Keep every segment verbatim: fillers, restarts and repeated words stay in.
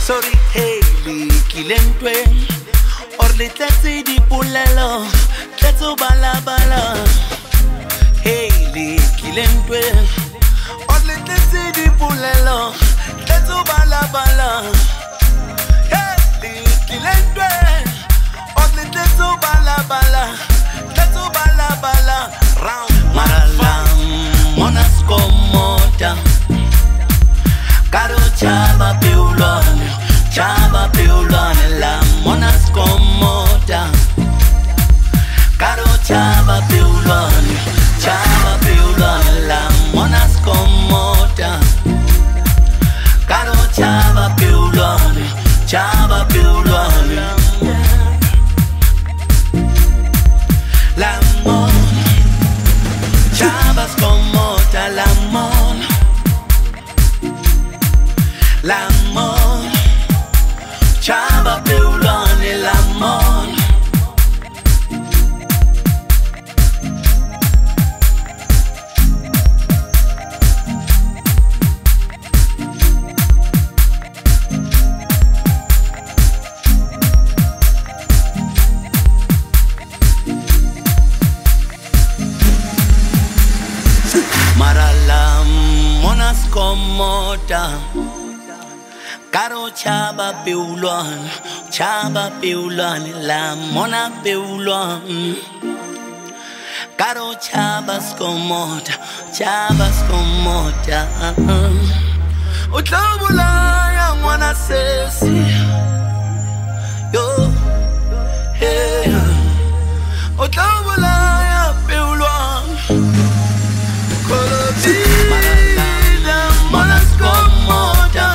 Sorry, hey, kilentwe. Orle tletsi di pulelo, tletso bala bala. Hey, kilentwe. Orle tletsi di pulelo, tletso bala bala. Hey, kilentwe. Orle tletso bala bala, tletso bala bala. Round maralam, monas komota. Caro chava peulon, chava peulon, la monas comota. Caro chava peulon, chava peulon, la monas comota. Caro chava peulon, chava peulon. La mon, chavas comota, la mon. L'amor, chava peulon e l'amor. Maralam, monas comota. Caro chava peulon, chava peulon, la mona peulon. Caro chavas comota, chavas comota. Utlabula ya mwana sesi, yo, hey. Utlabula ya peulon, colorida, monas comota.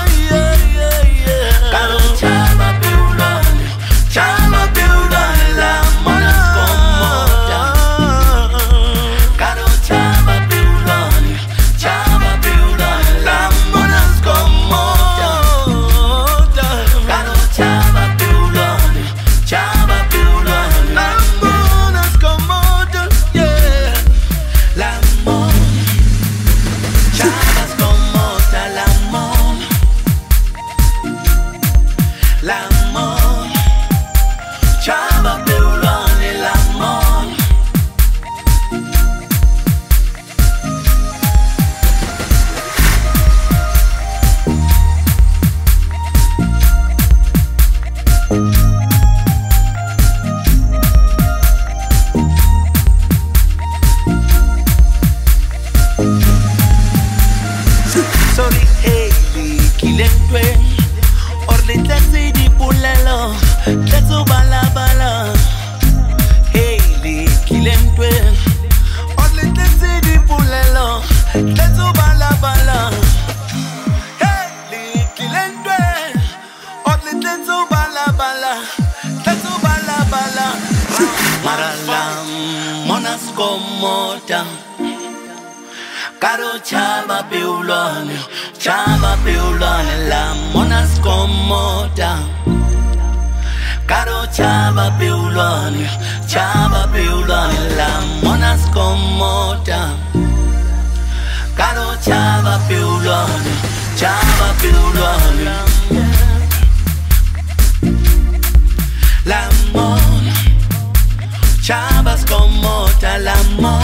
Sorry, hey, kilentwe. Orle tletsi di pulelo, tletso bala bala. Hey, kilentwe. Orle tletsi di pulelo, tletso bala bala. Hey, kilentwe. Orle tletso bala bala, tletso bala bala. Maralam, monas comota. Caro chava peulon, chava peulon, la monas comota. Caro chava peulon, chava peulon, la monas comota. Caro chava peulon, chava peulon. La mon, chavas comota, la mon.